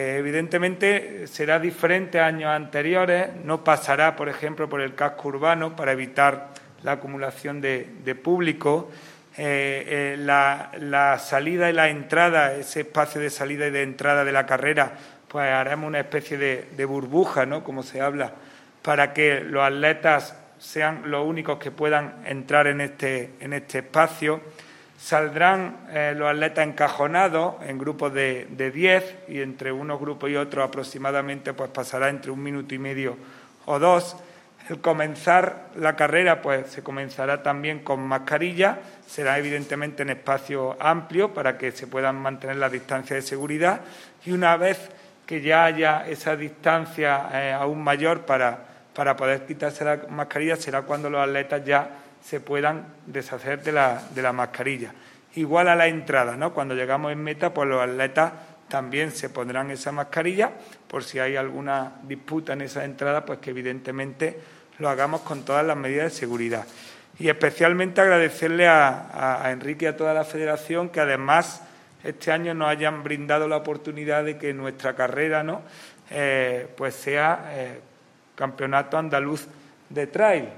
Evidentemente será diferente a años anteriores, no pasará, por ejemplo, por el casco urbano para evitar la acumulación de público. La salida y la entrada, ese espacio de salida y de entrada de la carrera, pues haremos una especie de burbuja, ¿no?, como se habla, para que los atletas sean los únicos que puedan entrar en este espacio. Saldrán los atletas encajonados en grupos de 10 y entre unos grupos y otros aproximadamente pues pasará entre 1 minuto y medio o 2. El comenzar la carrera pues se comenzará también con mascarilla, será evidentemente en espacio amplio para que se puedan mantener las distancias de seguridad y una vez que ya haya esa distancia aún mayor para poder quitarse la mascarilla será cuando los atletas ya se puedan deshacer de la mascarilla. Igual a la entrada, ¿no? Cuando llegamos en meta, pues los atletas también se pondrán esa mascarilla por si hay alguna disputa en esa entrada, pues que evidentemente lo hagamos con todas las medidas de seguridad. Y especialmente agradecerle a Enrique y a toda la Federación que además este año nos hayan brindado la oportunidad de que nuestra carrera, ¿no?, pues sea Campeonato Andaluz de Trail.